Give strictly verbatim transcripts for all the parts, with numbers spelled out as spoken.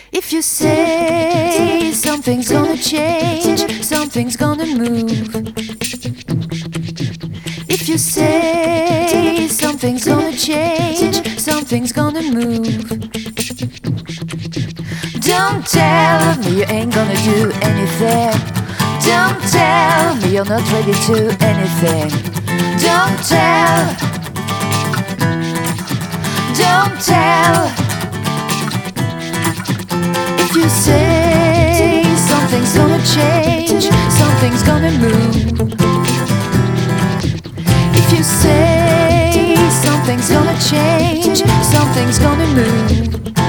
If you say something's gonna change, something's gonna move. If you say something's gonna change, something's gonna move. Don't tell me you ain't gonna do anything. Don't tell me you're not ready to anything. Don't tell. Don't tell. If you say something's gonna change, something's gonna move. If you say something's gonna change, something's gonna move.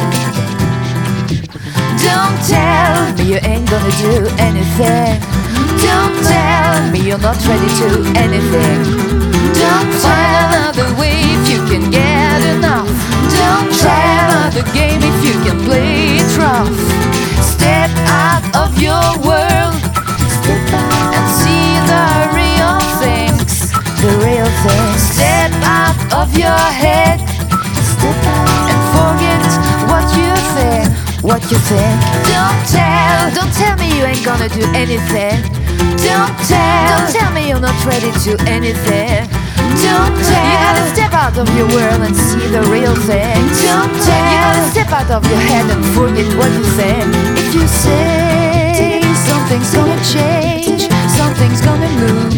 Don't tell me you ain't gonna do anything. Don't tell me you're not ready to anything. Don't find another way if you can get enough. Don't try another game if you can play it rough. Step out of your world, step out and see the real things, the real things. Step out of your head, step out and forget what you think, what you think. Don't tell, don't tell me you ain't gonna do anything. Don't tell, don't tell me you're not ready to anything. Don't tell, you gotta step out of your world and see the real thing. Don't tell, you gotta step out of your head and forget what you think. If you say something's gonna change, something's gonna move.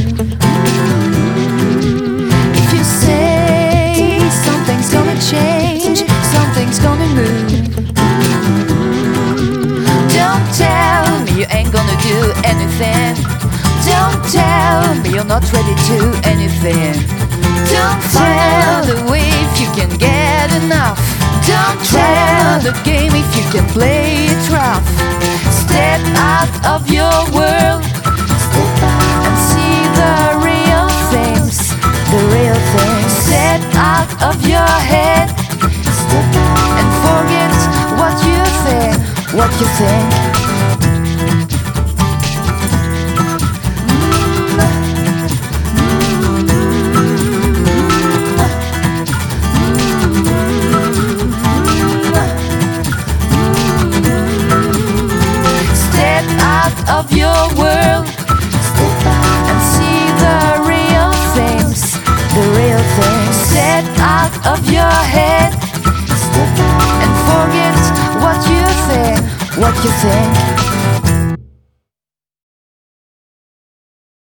If you say something's gonna change, something's gonna move. Don't tell me you ain't gonna do anything. Don't tell me you're not ready to anything. Don't tell the way if you can get enough. Don't tell the game if you can play it rough. Step out of your world, step out and see the real things, the real things. Step out of your head, step out and forget what you think, what you think. Of your world, step out and see the real things, the real things. Step out of your head, step out and forget what you think, what you think.